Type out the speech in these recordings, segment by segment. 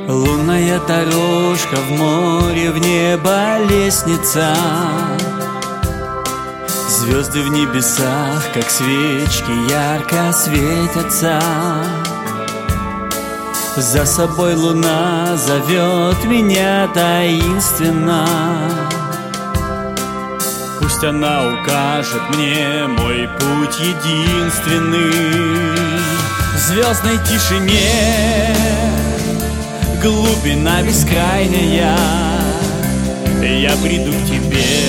Лунная дорожка в море, в небо лестница. Звезды в небесах, как свечки, ярко светятся. За собой луна зовет меня таинственно. Пусть она укажет мне мой путь единственный. В звездной тишине глубина бескрайняя, я приду к тебе,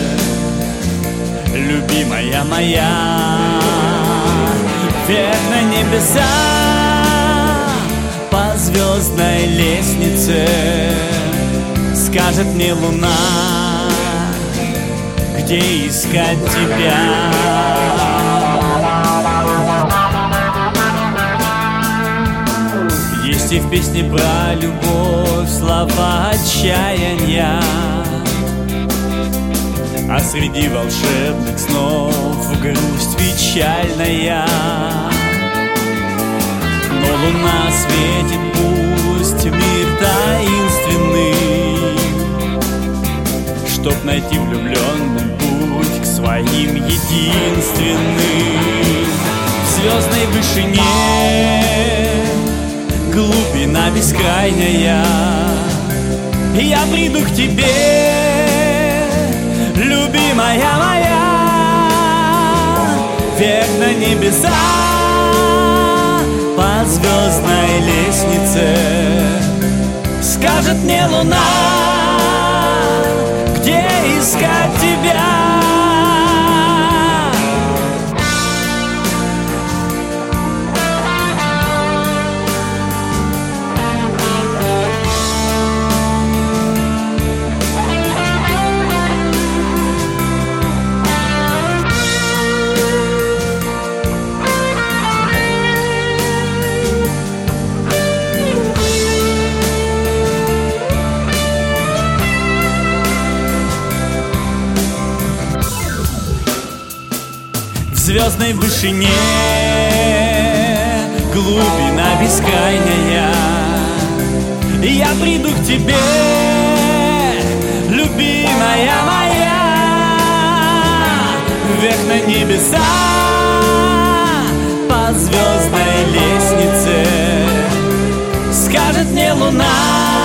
любимая моя. Вверх на небеса по звездной лестнице скажет мне луна, где искать тебя. Есть и в песне про любовь слова отчаяния, а среди волшебных снов грусть печальная. Но луна светит, пусть мир таинственный, чтоб найти влюбленным путь к своим единственным. В звездной вышине глубина бескрайняя, я приду к тебе, любимая моя. Вверх на небеса по звездной лестнице скажет мне луна, где искать тебя. В звездной вышине глубина бескрайняя, я приду к тебе, любимая моя. Вверх на небеса по звездной лестнице скажет мне луна,